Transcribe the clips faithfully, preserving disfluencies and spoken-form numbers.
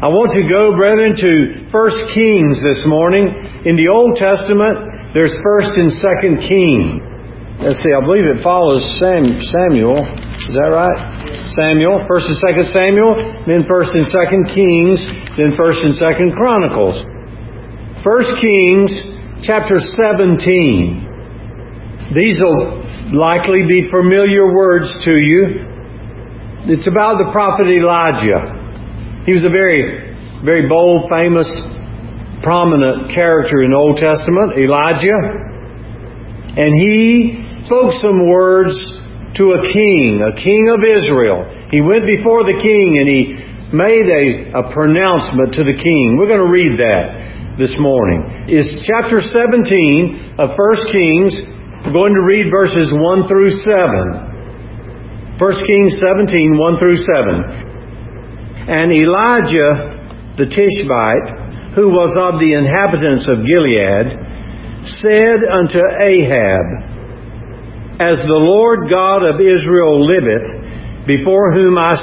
I want to go, brethren, to First Kings this morning. In the Old Testament, there's First and Second Kings. Let's see, I believe it follows Sam, Samuel. Is that right? Samuel, First and Second Samuel, then First and Second Kings, then First and Second Chronicles. First Kings, chapter seventeen. These will likely be familiar words to you. It's about the prophet Elijah. He was a very, very bold, famous, prominent character in the Old Testament, Elijah. And he spoke some words to a king, a king of Israel. He went before the king and he made a, a pronouncement to the king. We're going to read that this morning. It's chapter seventeen of First Kings. We're going to read verses one through seven. First Kings seventeen, one through seven. And Elijah the Tishbite, who was of the inhabitants of Gilead, said unto Ahab, As the Lord God of Israel liveth, before whom I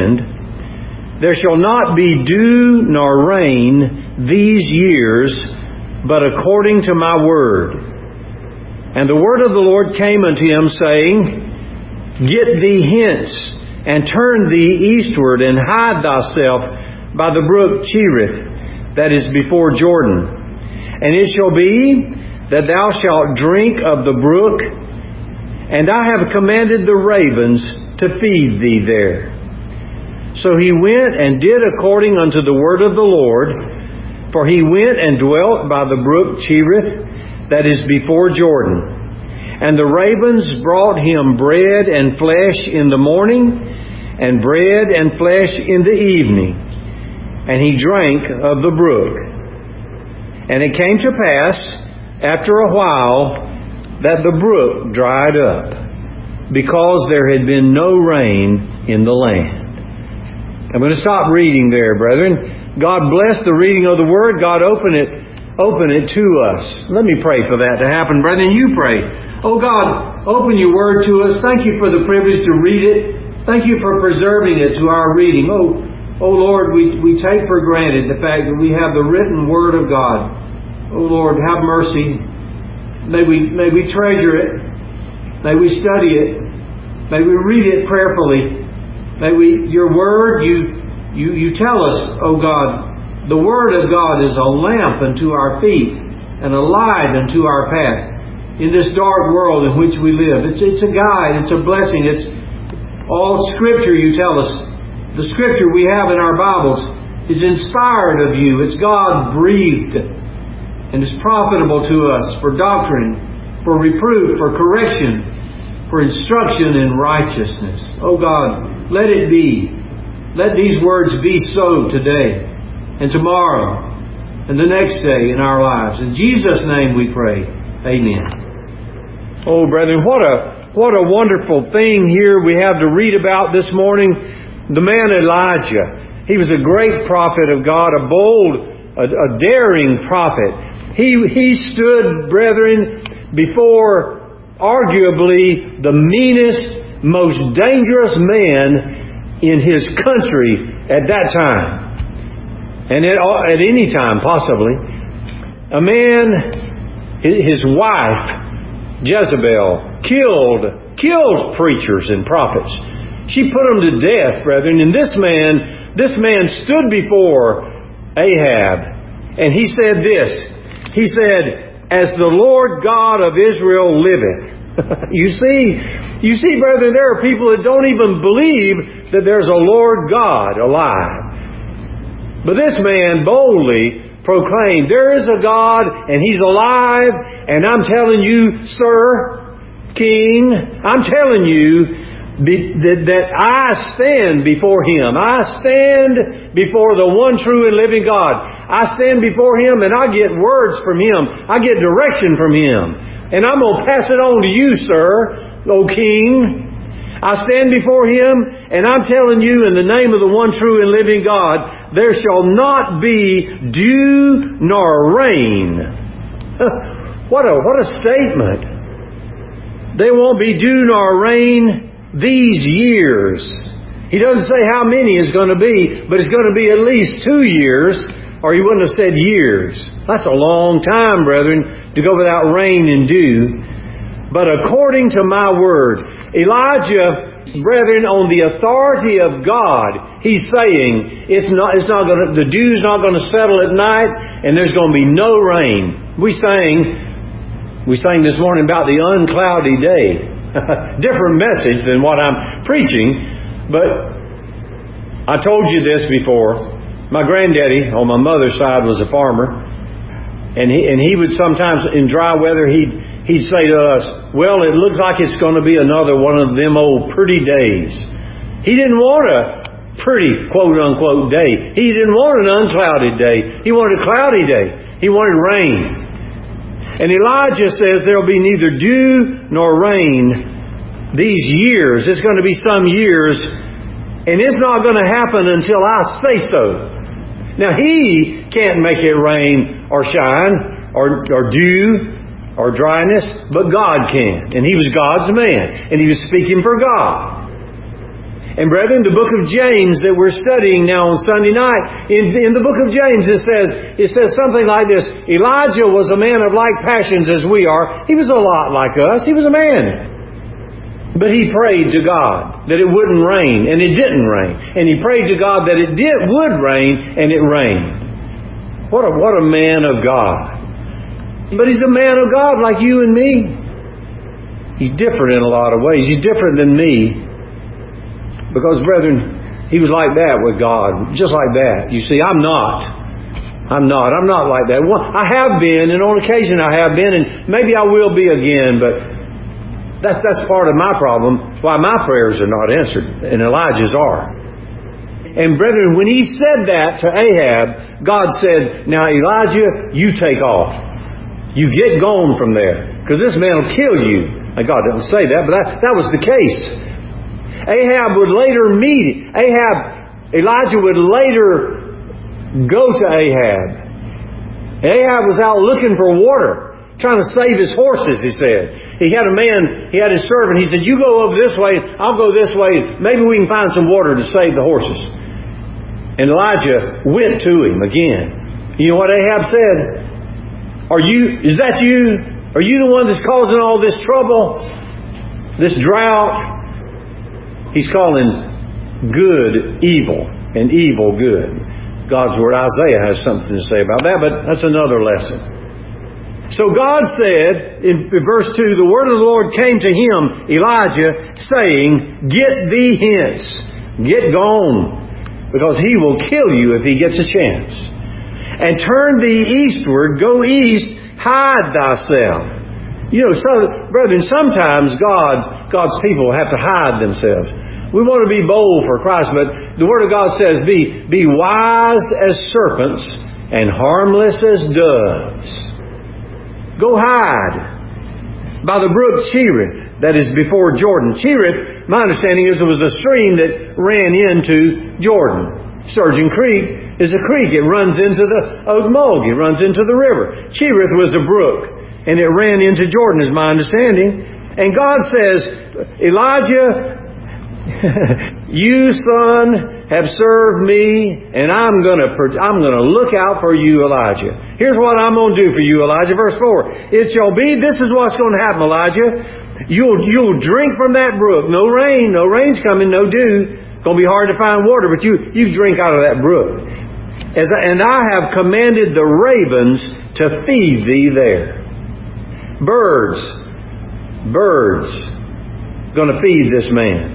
stand, there shall not be dew nor rain these years, but according to my word. And the word of the Lord came unto him, saying, Get thee hence, and turn thee eastward, and hide thyself by the brook Cherith, that is before Jordan. And it shall be that thou shalt drink of the brook, and I have commanded the ravens to feed thee there. So he went and did according unto the word of the Lord, for he went and dwelt by the brook Cherith, that is before Jordan. And the ravens brought him bread and flesh in the morning, and bread and flesh in the evening. And he drank of the brook. And it came to pass, after a while, that the brook dried up, because there had been no rain in the land. I'm going to stop reading there, brethren. God bless the reading of the Word. God open it Open it to us. Let me pray for that to happen, brethren. You pray. Oh God, open your word to us. Thank you for the privilege to read it. Thank you for preserving it to our reading. Oh, oh Lord, we, we take for granted the fact that we have the written word of God. Oh Lord, have mercy. May we, may we treasure it. May we study it. May we read it prayerfully. May we, your word, you, you, you tell us, oh God, the Word of God is a lamp unto our feet and a light unto our path in this dark world in which we live. It's, it's a guide. It's a blessing. It's all Scripture, you tell us. The Scripture we have in our Bibles is inspired of you. It's God-breathed and is profitable to us for doctrine, for reproof, for correction, for instruction in righteousness. Oh God, let it be. Let these words be so today, and tomorrow, and the next day in our lives. In Jesus' name we pray. Amen. Oh, brethren, what a what a wonderful thing here we have to read about this morning. The man Elijah. He was a great prophet of God, a bold, a, a daring prophet. He, he stood, brethren, before arguably the meanest, most dangerous man in his country at that time. And at, at any time, possibly. A man, his wife, Jezebel, killed, killed preachers and prophets. She put them to death, brethren. And this man, this man stood before Ahab. And he said this. He said, As the Lord God of Israel liveth. You see, you see, brethren, there are people that don't even believe that there's a Lord God alive. But this man boldly proclaimed, there is a God and He's alive, and I'm telling you, sir, king, I'm telling you that, that I stand before Him. I stand before the one true and living God. I stand before Him and I get words from Him. I get direction from Him. And I'm going to pass it on to you, sir, O king. I stand before Him, and I'm telling you in the name of the one true and living God, there shall not be dew nor rain. What a, what a statement. There won't be dew nor rain these years. He doesn't say how many it's going to be, but it's going to be at least two years, or he wouldn't have said years. That's a long time, brethren, to go without rain and dew. But according to my word, Elijah, brethren, on the authority of God, he's saying it's not, it's not going to, the dew's not going to settle at night, and there's going to be no rain. We sang, we sang this morning about the uncloudy day. Different message than what I'm preaching, but I told you this before. My granddaddy on my mother's side was a farmer, and he and he would sometimes in dry weather he'd he'd say to us, "Well, it looks like it's going to be another one of them old pretty days." He didn't want a pretty quote unquote day. He didn't want an unclouded day. He wanted a cloudy day. He wanted rain. And Elijah says there'll be neither dew nor rain these years. It's going to be some years, and it's not going to happen until I say so. Now, he can't make it rain or shine or, or dew or dryness, but God can. And he was God's man, and he was speaking for God. And brethren, the book of James that we're studying now on Sunday night, in, in the book of James it says, it says something like this: Elijah was a man of like passions as we are. He was a lot like us. He was a man. But he prayed to God that it wouldn't rain, and it didn't rain. And he prayed to God that it did would rain, and it rained. What a, what a man of God. But he's a man of God like you and me. He's different in a lot of ways. He's different than me. Because, brethren, he was like that with God. Just like that. You see, I'm not. I'm not. I'm not like that. Well, I have been, and on occasion I have been, and maybe I will be again, but that's that's part of my problem, why my prayers are not answered, and Elijah's are. And, brethren, when he said that to Ahab, God said, "Now, Elijah, you take off. You get gone from there, because this man will kill you." Now, God didn't say that, but that, that was the case. Ahab would later meet Ahab. Elijah would later go to Ahab. Ahab was out looking for water, trying to save his horses, he said. He had a man, he had his servant. He said, "You go over this way, I'll go this way. Maybe we can find some water to save the horses." And Elijah went to him again. You know what Ahab said? Are you, is that you? Are you the one that's causing all this trouble? This drought? He's calling good evil and evil good. God's Word, Isaiah, has something to say about that, but that's another lesson. So God said in verse two, the word of the Lord came to him, Elijah, saying, "Get thee hence, get gone, because he will kill you if he gets a chance. And turn thee eastward, go east, hide thyself." You know, so, brethren, sometimes God, God's people have to hide themselves. We want to be bold for Christ, but the Word of God says, be, be wise as serpents and harmless as doves. Go hide by the brook Cherith, that is before Jordan. Cherith, my understanding is it was a stream that ran into Jordan. Sturgeon Creek is a creek. It runs into the Ogmulgee. It runs into the river. Cherith was a brook, and it ran into Jordan, is my understanding. And God says, "Elijah, you, son, have served me, and I'm going to I'm going to look out for you, Elijah. Here's what I'm going to do for you, Elijah." Verse four. "It shall be, this is what's going to happen, Elijah. You'll you'll drink from that brook. No rain, no rain's coming, no dew. It's going to be hard to find water, but you you drink out of that brook. As I, and I have commanded the ravens to feed thee there." Birds, birds, going to feed this man.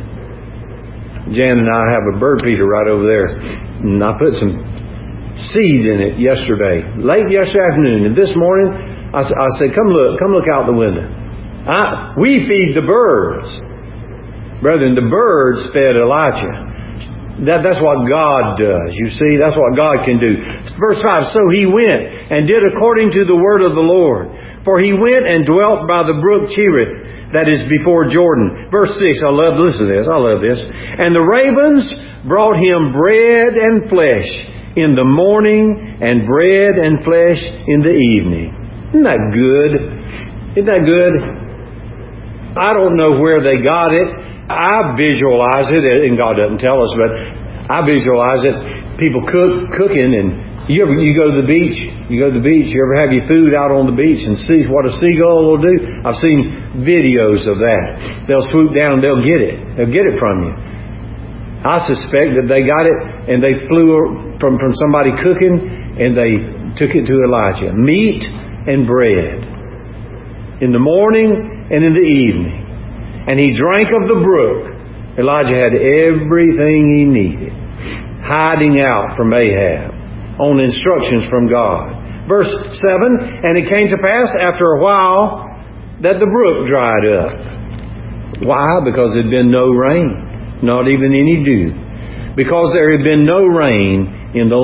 Jan and I have a bird feeder right over there, and I put some seeds in it yesterday, late yesterday afternoon, and this morning I, I said, "Come look, come look out the window." I, we feed the birds, brethren. The birds fed Elijah. That, that's what God does. You see, that's what God can do. Verse five, "So he went and did according to the word of the Lord. For he went and dwelt by the brook Cherith, that is before Jordan." Verse six, I love, listen to this, I love this. "And the ravens brought him bread and flesh in the morning, and bread and flesh in the evening." Isn't that good? Isn't that good? I don't know where they got it. I visualize it, and God doesn't tell us, but I visualize it. People cook, cooking, and you ever you go to the beach. You go to the beach. You ever have your food out on the beach and see what a seagull will do? I've seen videos of that. They'll swoop down and they'll get it. They'll get it from you. I suspect that they got it and they flew from from somebody cooking and they took it to Elijah. Meat and bread in the morning and in the evening. And he drank of the brook. Elijah had everything he needed, hiding out from Ahab, on instructions from God. Verse seven, and it came to pass after a while that the brook dried up. Why? Because there had been no rain, not even any dew. Because there had been no rain in the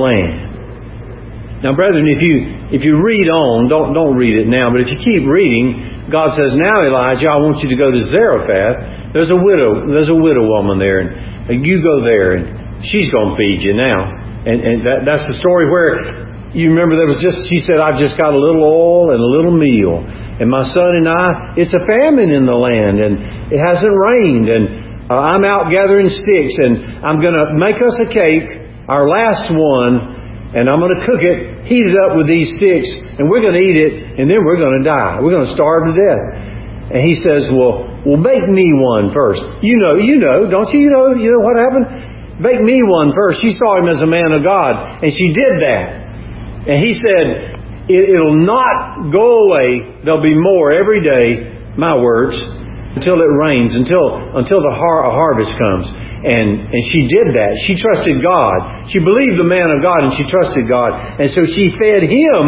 land. Now, brethren, if you if you read on, don't don't read it now, but if you keep reading, God says, now, Elijah, I want you to go to Zarephath. There's a widow, there's a widow woman there, and you go there, and she's going to feed you now. And, and that, that's the story where, you remember there was just, she said, I've just got a little oil and a little meal. And my son and I, it's a famine in the land, and it hasn't rained, and uh, I'm out gathering sticks, and I'm going to make us a cake, our last one, and I'm going to cook it, heat it up with these sticks, and we're going to eat it, and then we're going to die. We're going to starve to death. And he says, well, well, bake me one first. You know, you know, don't you? You know, you know what happened? Bake me one first. She saw him as a man of God, and she did that. And he said, it, it'll not go away. There'll be more every day, my words, until it rains, until until the har- harvest comes. And and she did that. She trusted God. She believed the man of God, and she trusted God. And so she fed him,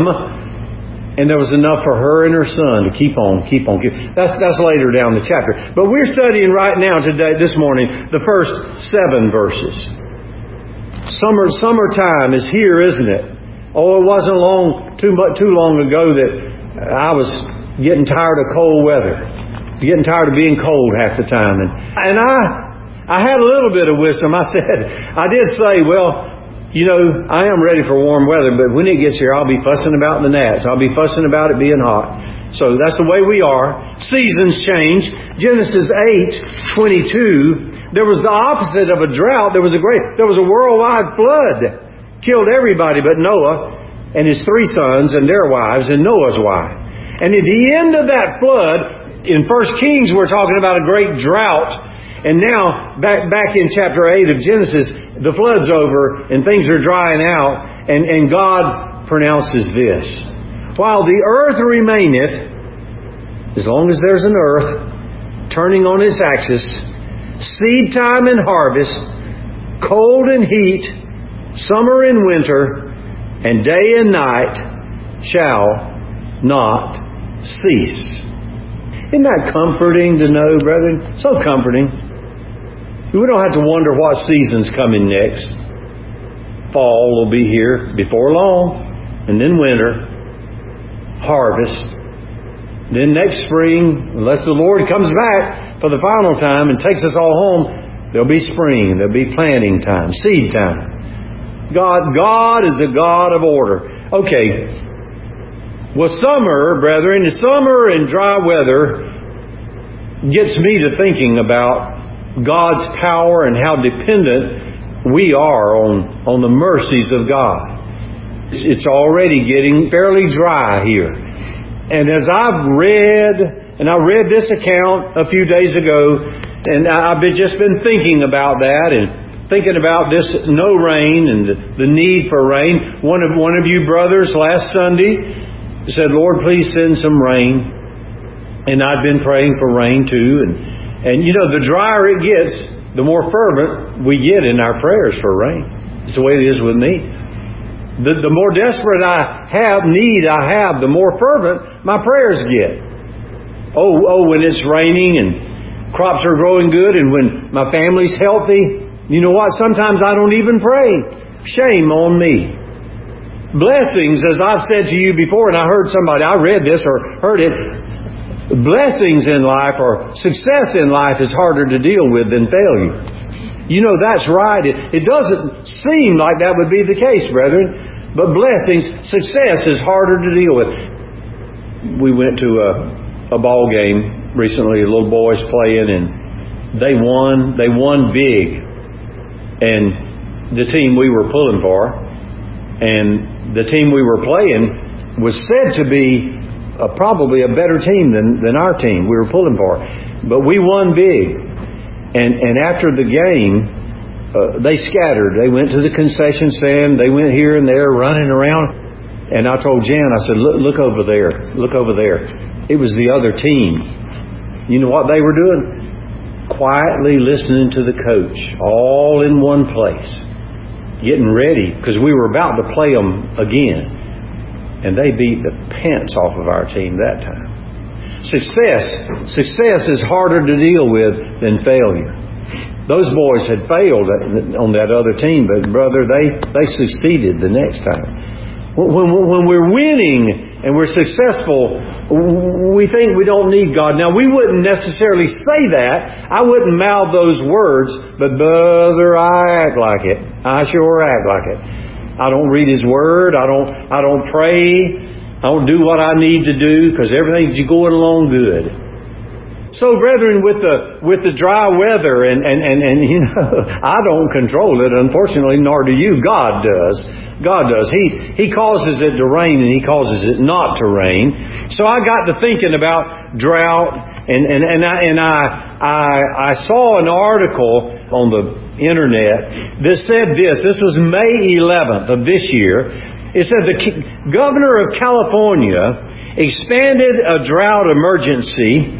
and there was enough for her and her son to keep on, keep on. Keep. That's that's later down the chapter. But we're studying right now today, this morning, the first seven verses. Summer summertime is here, isn't it? Oh, it wasn't long too much too long ago that I was getting tired of cold weather, getting tired of being cold half the time, and and I. I had a little bit of wisdom. I said, I did say, well, you know, I am ready for warm weather, but when it gets here, I'll be fussing about the gnats. I'll be fussing about it being hot. So that's the way we are. Seasons change. Genesis eight twenty-two, there was the opposite of a drought. There was a great, there was a worldwide flood. Killed everybody but Noah and his three sons and their wives and Noah's wife. And at the end of that flood, in First Kings, we're talking about a great drought. And now, back back in chapter eight of Genesis, the flood's over and things are drying out. And, and God pronounces this. While the earth remaineth, as long as there's an earth turning on its axis, seed time and harvest, cold and heat, summer and winter, and day and night shall not cease. Isn't that comforting to know, brethren? So comforting. We don't have to wonder what season's coming next. Fall will be here before long, and then winter, harvest. Then next spring, unless the Lord comes back for the final time and takes us all home, there'll be spring, there'll be planting time, seed time. God, God is a God of order. Okay. Well, summer, brethren, summer and dry weather gets me to thinking about God's power and how dependent we are on, on the mercies of God. It's already getting fairly dry here. And as I've read, and I read this account a few days ago, and I've been, just been thinking about that and thinking about this no rain and the, the need for rain. One of, one of you brothers last Sunday said, Lord, please send some rain. And I'd been praying for rain too. And And you know, the drier it gets, the more fervent we get in our prayers for rain. It's the way it is with me. The, the more desperate I have, need I have, the more fervent my prayers get. Oh, oh, when it's raining and crops are growing good and when my family's healthy, you know what? Sometimes I don't even pray. Shame on me. Blessings, as I've said to you before, and I heard somebody, I read this or heard it, blessings in life or success in life is harder to deal with than failure. You know, that's right. It, it doesn't seem like that would be the case, brethren. But blessings, success is harder to deal with. We went to a, a ball game recently. Little boys playing, and they won. They won big. And the team we were pulling for, and the team we were playing, was said to be uh, probably a better team than, than our team we were pulling for. But we won big. And, and after the game, uh, they scattered. They went to the concession stand. They went here and there running around. And I told Jan, I said, look, look over there. Look over there. It was the other team. You know what they were doing? Quietly listening to the coach, all in one place, getting ready, because we were about to play them again. And they beat the pants off of our team that time. Success. Success is harder to deal with than failure. Those boys had failed on that other team, but brother, they, they succeeded the next time. When, when we're winning and we're successful, we think we don't need God. Now, we wouldn't necessarily say that. I wouldn't mouth those words, but brother, I act like it. I sure act like it. I don't read His Word. I don't, I don't pray. I don't do what I need to do because everything's going along good. So, brethren, with the with the dry weather, and, and, and, and you know, I don't control it, unfortunately, nor do you. God does. God does. He He causes it to rain and He causes it not to rain. So I got to thinking about drought, and, and, and, I, and I, I, I saw an article on the internet that said this. This was May eleventh of this year. It said the governor of California expanded a drought emergency.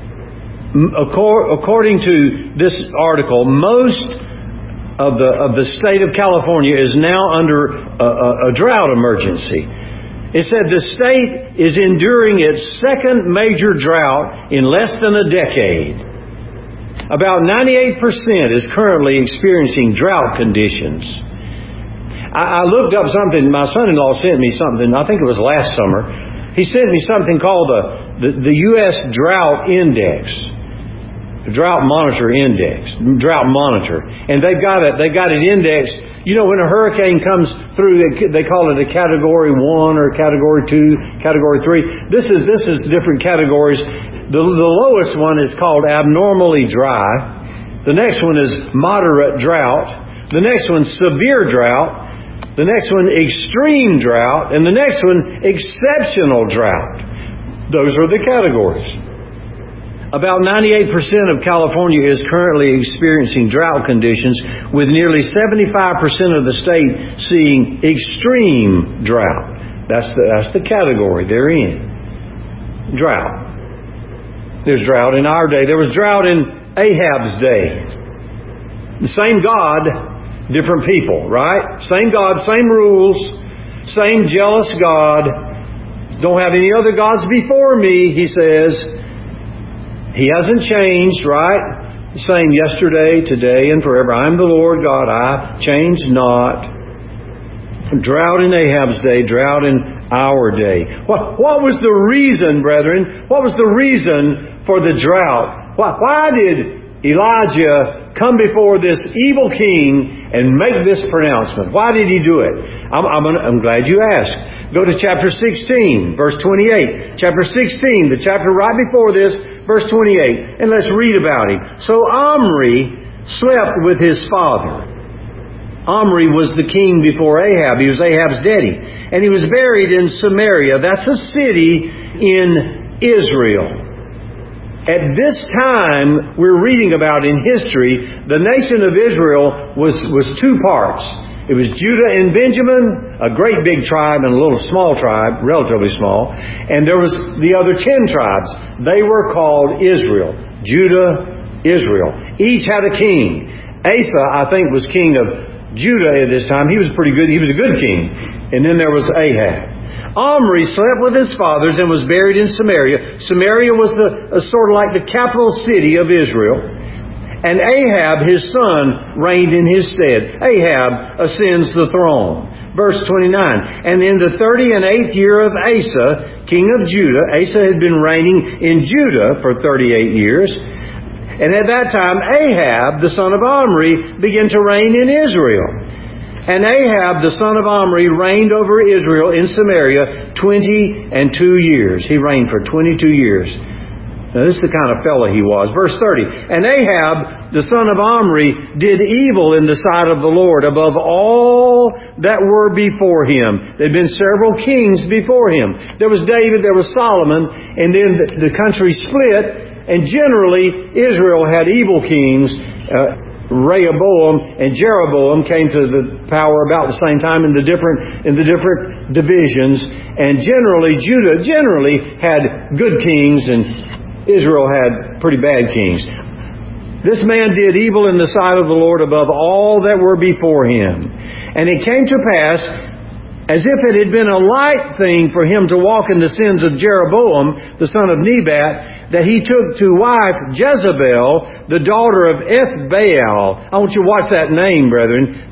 According to this article, most of the of the state of California is now under a, a, a drought emergency. It said the state is enduring its second major drought in less than a decade. About ninety-eight percent is currently experiencing drought conditions. I, I looked up something. My son-in-law sent me something. I think it was last summer. He sent me something called the the, the U S Drought Index. Drought Monitor Index, Drought Monitor, and they've got it. They've got it indexed. You know, when a hurricane comes through, they call it a Category One or Category Two, Category Three. This is this is different categories. The, the lowest one is called abnormally dry. The next one is moderate drought. The next one, severe drought. The next one, extreme drought, and the next one, exceptional drought. Those are the categories. About ninety-eight percent of California is currently experiencing drought conditions, with nearly seventy-five percent of the state seeing extreme drought. That's the, that's the category they're in. Drought. There's drought in our day. There was drought in Ahab's day. The same God, different people, right? Same God, same rules, same jealous God. Don't have any other gods before me, he says. He hasn't changed, right? The same yesterday, today, and forever. I am the Lord God. I change not. Drought in Ahab's day, drought in our day. What, what was the reason, brethren? What was the reason for the drought? Why, why did Elijah come before this evil king and make this pronouncement? Why did he do it? I'm, I'm, I'm glad you asked. Go to chapter sixteen, verse twenty-eight. Chapter sixteen, the chapter right before this, verse twenty-eight. And let's read about him. So Omri slept with his father. Omri was the king before Ahab. He was Ahab's daddy. And he was buried in Samaria. That's a city in Israel. At this time, we're reading about in history, the nation of Israel was, was two parts. It was Judah and Benjamin, a great big tribe and a little small tribe, relatively small. And there was the other ten tribes. They were called Israel. Judah, Israel. Each had a king. Asa, I think, was king of Judah at this time. He was pretty good. He was a good king. And then there was Ahab. Omri slept with his fathers and was buried in Samaria. Samaria was the uh, sort of like the capital city of Israel. And Ahab, his son, reigned in his stead. Ahab ascends the throne. Verse twenty-nine. And in the thirty and eighth year of Asa, king of Judah, Asa had been reigning in Judah for thirty-eight years. And at that time, Ahab, the son of Omri, began to reign in Israel. And Ahab, the son of Omri, reigned over Israel in Samaria twenty and two years. He reigned for twenty-two years. Now, this is the kind of fellow he was. Verse thirty. And Ahab, the son of Omri, did evil in the sight of the Lord above all that were before him. There had been several kings before him. There was David, there was Solomon, and then the country split. And generally, Israel had evil kings. Uh, Rehoboam and Jeroboam came to the power about the same time in the different in the different divisions. And generally, Judah generally had good kings, and Israel had pretty bad kings. This man did evil in the sight of the Lord above all that were before him. And it came to pass, as if it had been a light thing for him to walk in the sins of Jeroboam, the son of Nebat, that he took to wife Jezebel, the daughter of Ethbaal. I want you to watch that name, brethren.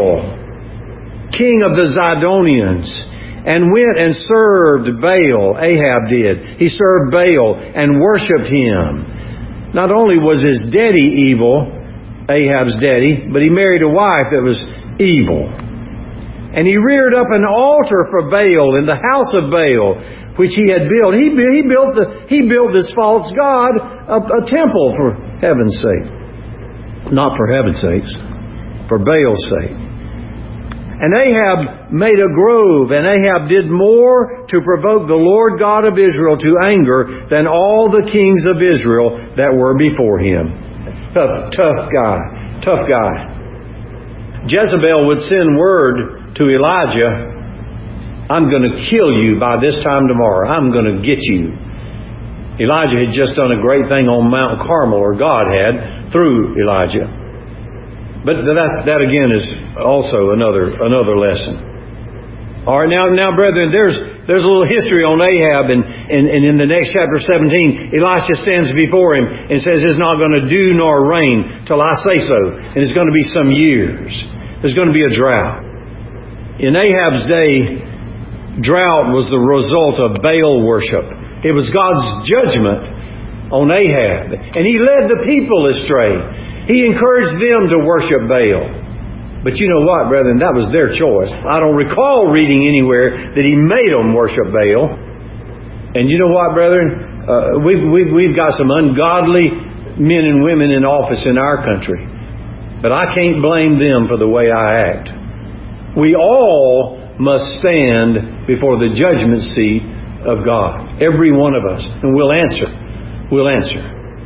Baal, king of the Zidonians, and went and served Baal. Ahab did. He served Baal and worshipped him. Not only was his daddy evil, Ahab's daddy, but he married a wife that was evil. And he reared up an altar for Baal in the house of Baal, which he had built. He, he built the, he built this false god a, a temple for heaven's sake. Not for heaven's sakes, for Baal's sake. And Ahab made a grove, and Ahab did more to provoke the Lord God of Israel to anger than all the kings of Israel that were before him. Tough, tough guy. Tough guy. Jezebel would send word to Elijah, I'm going to kill you by this time tomorrow. I'm going to get you. Elijah had just done a great thing on Mount Carmel, or God had, through Elijah. But that, that again is also another another lesson. All right, now, now, brethren, there's there's a little history on Ahab, and, and, and in the next chapter seventeen, Elisha stands before him and says, it's not going to dew nor rain till I say so. And it's going to be some years. There's going to be a drought. In Ahab's day, drought was the result of Baal worship. It was God's judgment on Ahab. And he led the people astray. He encouraged them to worship Baal. But you know what, brethren? That was their choice. I don't recall reading anywhere that he made them worship Baal. And you know what, brethren? Uh, we've, we've, we've got some ungodly men and women in office in our country. But I can't blame them for the way I act. We all must stand before the judgment seat of God. Every one of us. And we'll answer. We'll answer.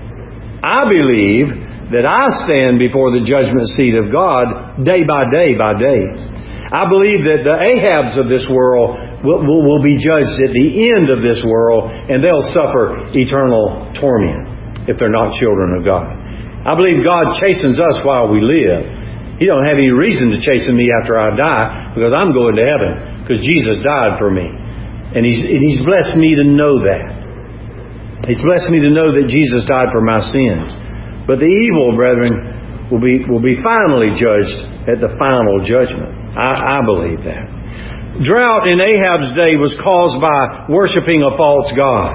I believe that I stand before the judgment seat of God day by day by day. I believe that the Ahabs of this world will, will, will be judged at the end of this world, and they'll suffer eternal torment if they're not children of God. I believe God chastens us while we live. He don't have any reason to chasten me after I die, because I'm going to heaven, because Jesus died for me. And He's, and He's blessed me to know that. He's blessed me to know that Jesus died for my sins. But the evil, brethren, will be will be finally judged at the final judgment. I, I believe that. Drought in Ahab's day was caused by worshiping a false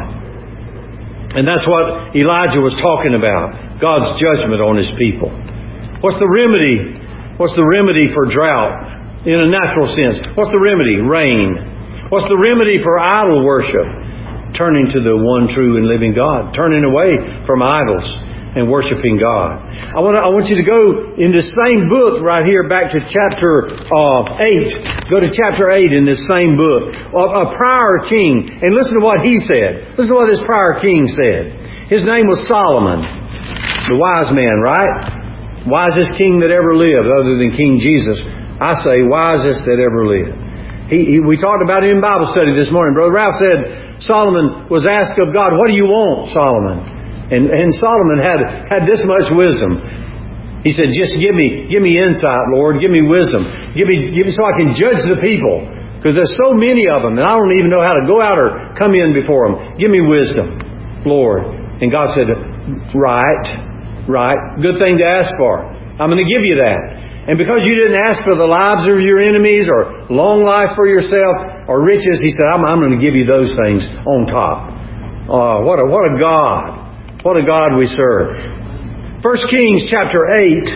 god. And that's what Elijah was talking about. God's judgment on His people. What's the remedy? What's the remedy for drought in a natural sense? What's the remedy? Rain. What's the remedy for idol worship? Turning to the one true and living God. Turning away from idols and worshiping God. I want to, I want you to go in this same book right here back to chapter uh, eight. Go to chapter eight in this same book. A, a prior king. And listen to what he said. Listen to what this prior king said. His name was Solomon. The wise man, right? Wisest king that ever lived, other than King Jesus. I say wisest that ever lived. He, he, we talked about it in Bible study this morning. Brother Ralph said Solomon was asked of God, what do you want, Solomon? And, and Solomon had, had this much wisdom. He said, just give me, give me insight, Lord. Give me wisdom. Give me, give me so I can judge the people. Because there's so many of them, and I don't even know how to go out or come in before them. Give me wisdom, Lord. And God said, right. Right? Good thing to ask for. I'm going to give you that. And because you didn't ask for the lives of your enemies or long life for yourself or riches, He said, I'm, I'm going to give you those things on top. Uh, what a, what a God. What a God we serve. First Kings chapter eight,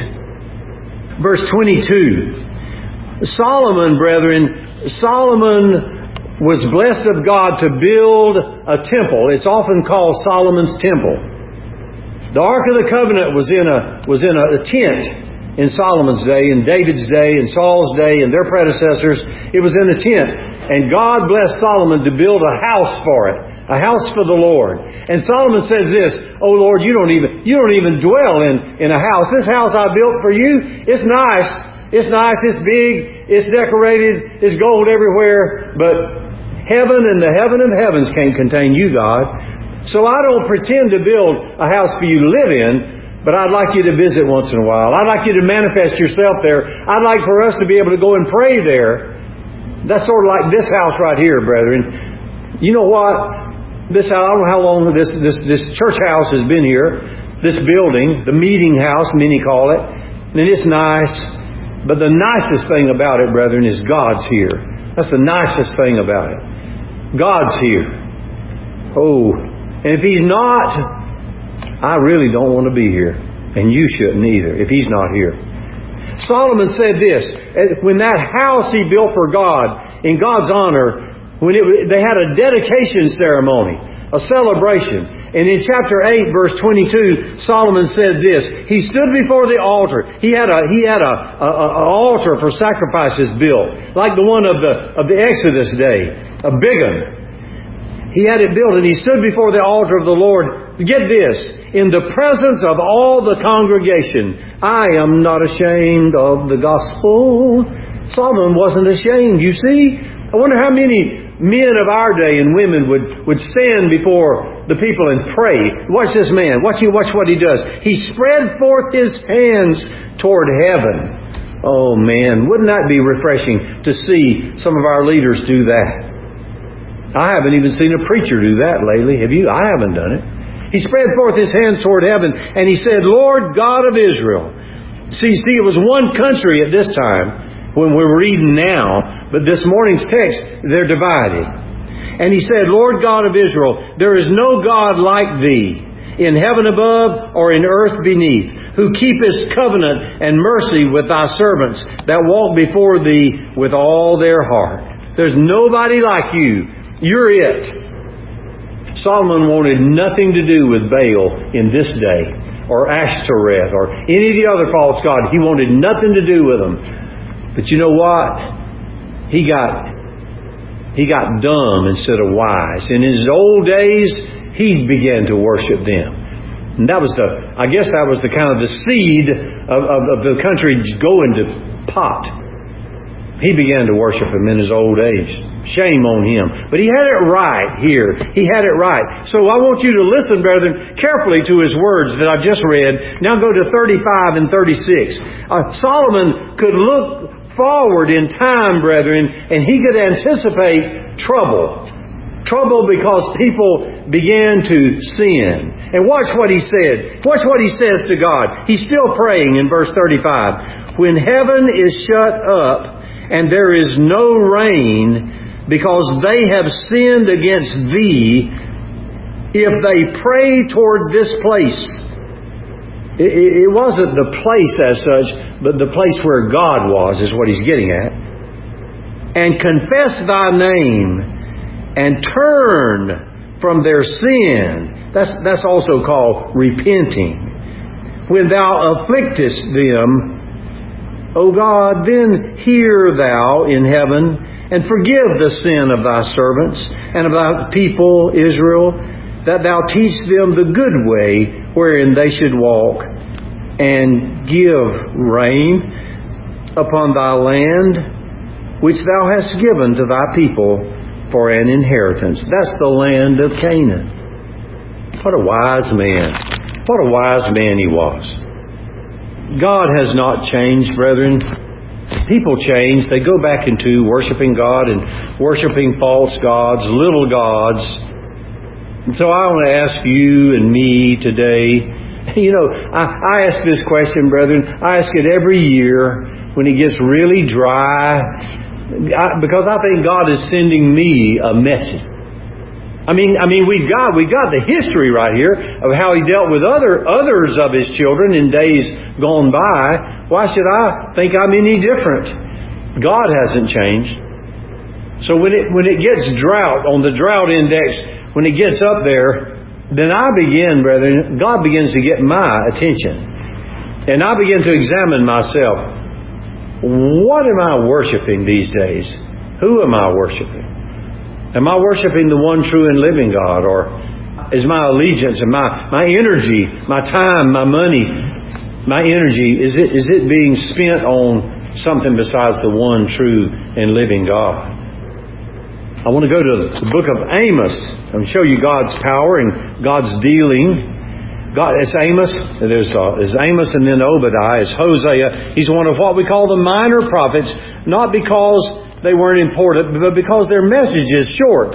verse twenty-two. Solomon, brethren, Solomon was blessed of God to build a temple. It's often called Solomon's temple. The Ark of the Covenant was in a was in a tent in Solomon's day, in David's day, in Saul's day, and their predecessors. It was in a tent. And God blessed Solomon to build a house for it. A house for the Lord. And Solomon says this, "Oh Lord, you don't even you don't even dwell in, in a house. This house I built for you, it's nice. It's nice, it's big, it's decorated, it's gold everywhere, but heaven and the heaven of heavens can't contain you, God. So I don't pretend to build a house for you to live in, but I'd like you to visit once in a while. I'd like you to manifest yourself there. I'd like for us to be able to go and pray there." That's sort of like this house right here, brethren. You know what? This house, I don't know how long this, this, this church house has been here. This building, the meeting house, many call it. And it's nice. But the nicest thing about it, brethren, is God's here. That's the nicest thing about it. God's here. Oh, and if He's not, I really don't want to be here. And you shouldn't either, if He's not here. Solomon said this, when that house he built for God, in God's honor, when it, they had a dedication ceremony, a celebration. And in chapter eight, verse twenty-two, Solomon said this, he stood before the altar. He had a, he had a, a, a altar for sacrifices built, like the one of the, of the Exodus day, a big one. He had it built and he stood before the altar of the Lord. Get this, in the presence of all the congregation. I am not ashamed of the gospel. Solomon wasn't ashamed, you see. I wonder how many men of our day and women would, would stand before the people and pray. Watch this man. Watch, you, watch what he does. He spread forth his hands toward heaven. Oh man, wouldn't that be refreshing to see some of our leaders do that? I haven't even seen a preacher do that lately. Have you? I haven't done it. He spread forth his hands toward heaven and he said, "Lord God of Israel." See, see, it was one country at this time when we're reading now, but this morning's text, they're divided. And he said, "Lord God of Israel, there is no God like Thee in heaven above or in earth beneath, who keepest covenant and mercy with Thy servants that walk before Thee with all their heart. There's nobody like You. You're it." Solomon wanted nothing to do with Baal in this day, or Ashtoreth, or any of the other false gods. He wanted nothing to do with them. But you know what? He got he got dumb instead of wise. In his old days, he began to worship them. And that was the, I guess that was the kind of the seed of, of, of the country going to pot. He began to worship Him in his old age. Shame on him. But he had it right here. He had it right. So I want you to listen, brethren, carefully to his words that I just read. Now go to thirty-five and thirty-six. Uh, Solomon could look forward in time, brethren, and he could anticipate trouble. Trouble because people began to sin. And watch what he said. Watch what he says to God. He's still praying in verse thirty-five. When heaven is shut up, and there is no rain, because they have sinned against Thee, if they pray toward this place. It, it wasn't the place as such, but the place where God was is what he's getting at. And confess Thy name, and turn from their sin. That's, that's also called repenting. When Thou afflictest them, O God, then hear Thou in heaven, and forgive the sin of Thy servants and of Thy people Israel, that Thou teach them the good way wherein they should walk, and give rain upon Thy land, which Thou hast given to Thy people for an inheritance. That's the land of Canaan. What a wise man. What a wise man he was. God has not changed, brethren. People change. They go back into worshiping God and worshiping false gods, little gods. And so I want to ask you and me today, you know, I, I ask this question, brethren. I ask it every year when it gets really dry, I, because I think God is sending me a message. I mean, I mean, we've got we've got the history right here of how He dealt with other others of His children in days gone by. Why should I think I'm any different? God hasn't changed. So when it when it gets drought, on the drought index, when it gets up there, then I begin, brethren, God begins to get my attention. And I begin to examine myself. What am I worshiping these days? Who am I worshiping? Am I worshiping the one true and living God? Or is my allegiance and my, my energy, my time, my money, my energy, is it is it being spent on something besides the one true and living God? I want to go to the book of Amos and show you God's power and God's dealing. God, it's Amos. There's, uh, there's Amos and then Obadiah. It's Hosea. He's one of what we call the minor prophets, not because they weren't important, but because their message is short.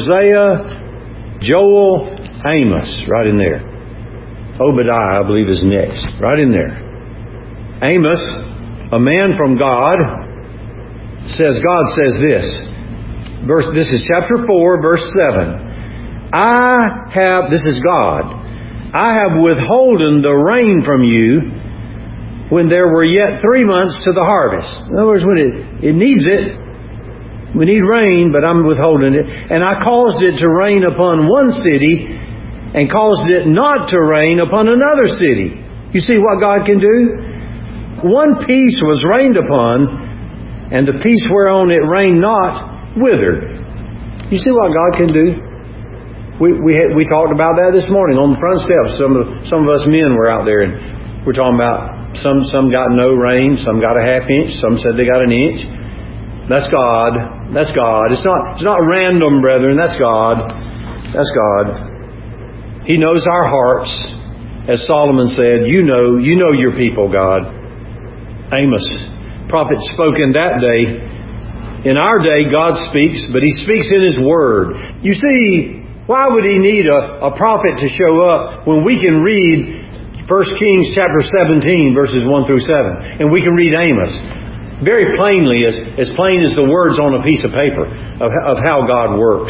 Hosea, Joel, Amos, right in there. Obadiah, I believe, is next, right in there. Amos, a man from God, says, God says this. Verse, this is chapter four, verse seven. I have, this is God, I have withholden the rain from you when there were yet three months to the harvest. In other words, when it, it needs it, we need rain, but I'm withholding it. And I caused it to rain upon one city and caused it not to rain upon another city. You see what God can do? One piece was rained upon, and the piece whereon it rained not withered. You see what God can do? We we had, we talked about that this morning on the front steps. Some of some of us men were out there, and we're talking about some some got no rain, some got a half inch, some said they got an inch. That's God. That's God. It's not it's not random, brethren. That's God. That's God. He knows our hearts, as Solomon said. You know, you know your people, God. Amos, prophet, spoke in that day. In our day, God speaks, but He speaks in His Word. You see, why would He need a, a prophet to show up when we can read First Kings chapter seventeen, verses one through seven, and we can read Amos very plainly, as, as plain as the words on a piece of paper of, of how God works.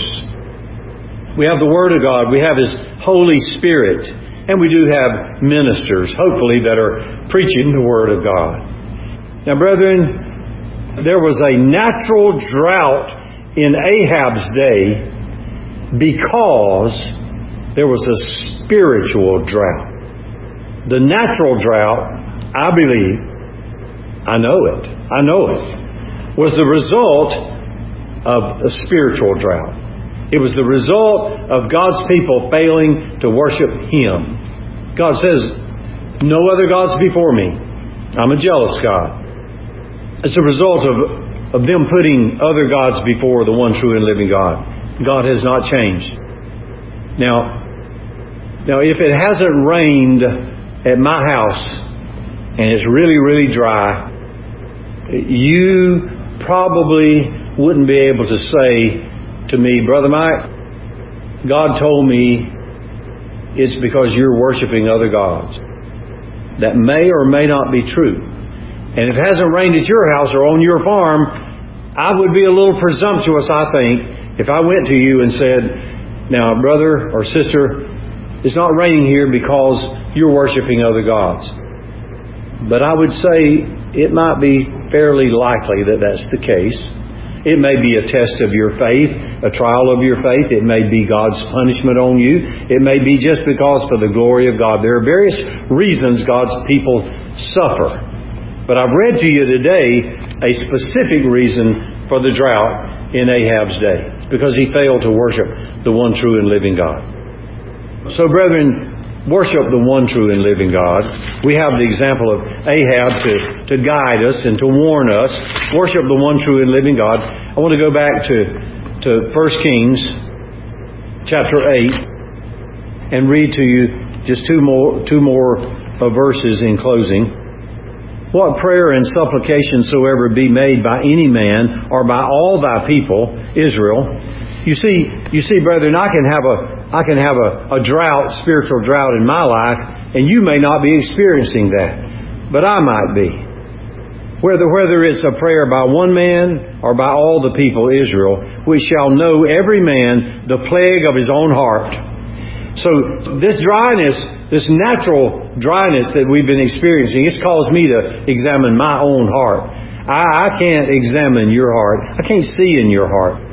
We have the Word of God. We have His Holy Spirit. And we do have ministers, hopefully, that are preaching the Word of God. Now, brethren, there was a natural drought in Ahab's day because there was a spiritual drought. The natural drought, I believe, I know it, I know it, was the result of a spiritual drought. It was the result of God's people failing to worship Him. God says, no other gods before me. I'm a jealous God. It's a result of, of them putting other gods before the one true and living God. God has not changed. Now, now if it hasn't rained at my house and it's really, really dry, you probably wouldn't be able to say to me, Brother Mike, God told me it's because you're worshiping other gods. That may or may not be true. And if it hasn't rained at your house or on your farm, I would be a little presumptuous, I think, if I went to you and said, now, brother or sister, it's not raining here because you're worshiping other gods. But I would say it might be fairly likely that that's the case. It may be a test of your faith, a trial of your faith. It may be God's punishment on you. It may be just because for the glory of God. There are various reasons God's people suffer. But I've read to you today a specific reason for the drought in Ahab's day. Because he failed to worship the one true and living God. So, brethren, worship the one true and living God. We have the example of Ahab to, to guide us and to warn us. Worship the one true and living God. I want to go back to, to First Kings chapter eight and read to you just two more, two more verses in closing. What prayer and supplication soever be made by any man or by all thy people, Israel. You see, you see, brethren, I can have a I can have a, a drought, spiritual drought in my life, and you may not be experiencing that. But I might be. Whether whether it's a prayer by one man or by all the people, Israel, we shall know every man the plague of his own heart. So this dryness, this natural dryness that we've been experiencing, it's caused me to examine my own heart. I, I can't examine your heart. I can't see in your heart.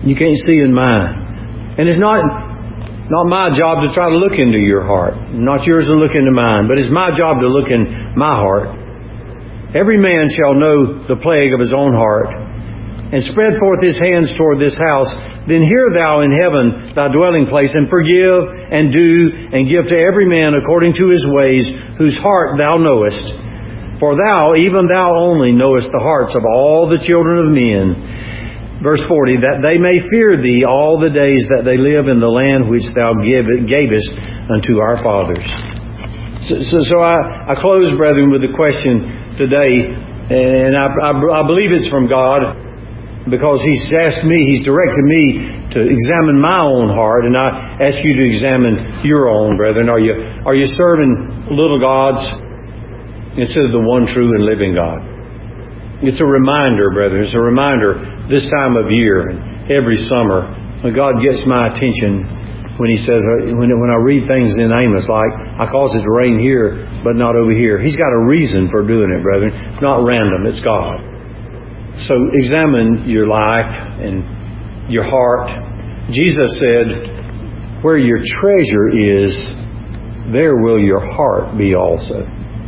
You can't see in mine. And it's not not my job to try to look into your heart. Not yours to look into mine. But it's my job to look in my heart. Every man shall know the plague of his own heart, and spread forth his hands toward this house. Then hear thou in heaven thy dwelling place, and forgive, and do, and give to every man according to his ways, whose heart thou knowest. For thou, even thou only, knowest the hearts of all the children of men. Verse forty, that they may fear thee all the days that they live in the land which thou gavest unto our fathers. So, so, so I, I close, brethren, with the question today, and I, I, I believe it's from God, because He's asked me, He's directed me to examine my own heart, and I ask you to examine your own, brethren. Are you are you serving little gods instead of the one true and living God? It's a reminder, brethren. It's a reminder this time of year, every summer, when God gets my attention, when He says, when when I read things in Amos, like, I cause it to rain here, but not over here. He's got a reason for doing it, brethren. It's not random. It's God. So examine your life and your heart. Jesus said, where your treasure is, there will your heart be also.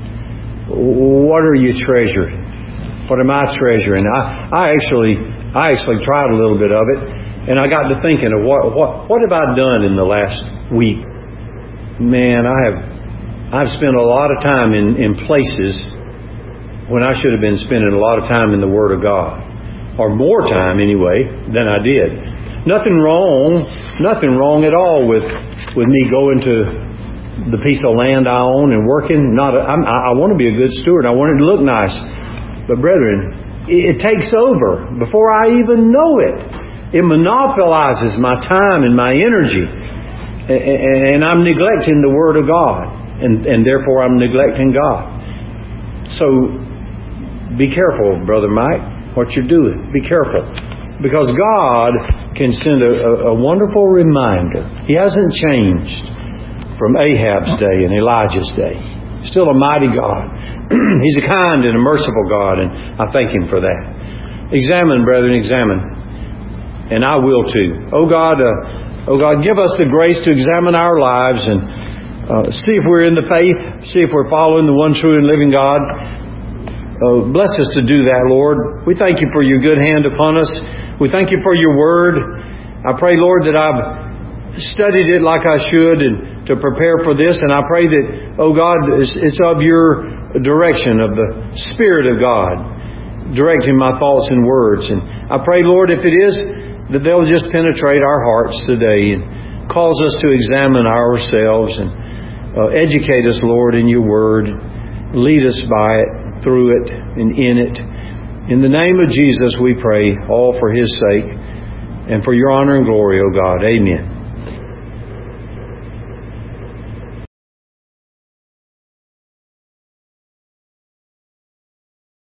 What are you treasuring? What am I treasuring? I, I actually I actually tried a little bit of it, and I got to thinking of what what what have I done in the last week? Man, I have I've spent a lot of time in, in places when I should have been spending a lot of time in the Word of God. Or more time, anyway, than I did. Nothing wrong, nothing wrong at all with with me going to the piece of land I own and working. Not, a, I'm, I want to be a good steward. I want it to look nice. But brethren, it, it takes over before I even know it. It monopolizes my time and my energy. And, and I'm neglecting the Word of God. And, and therefore I'm neglecting God. So, be careful, Brother Mike, what you're doing. Be careful. Because God can send a, a, a wonderful reminder. He hasn't changed from Ahab's day and Elijah's day. Still a mighty God. He's a kind and a merciful God, and I thank Him for that. Examine, brethren, examine. And I will too. Oh God, uh, oh God, give us the grace to examine our lives and uh, see if we're in the faith, see if we're following the one true and living God. Uh, bless us to do that, Lord. We thank You for Your good hand upon us. We thank You for Your Word. I pray, Lord, that I've studied it like I should and to prepare for this. And I pray that, oh God, it's, it's of Your direction, of the Spirit of God, directing my thoughts and words. And I pray, Lord, if it is, that they'll just penetrate our hearts today and cause us to examine ourselves and uh, educate us, Lord, in Your Word. Lead us by it, through it, and in it. In the name of Jesus we pray, all for His sake and for Your honor and glory, O God. Amen.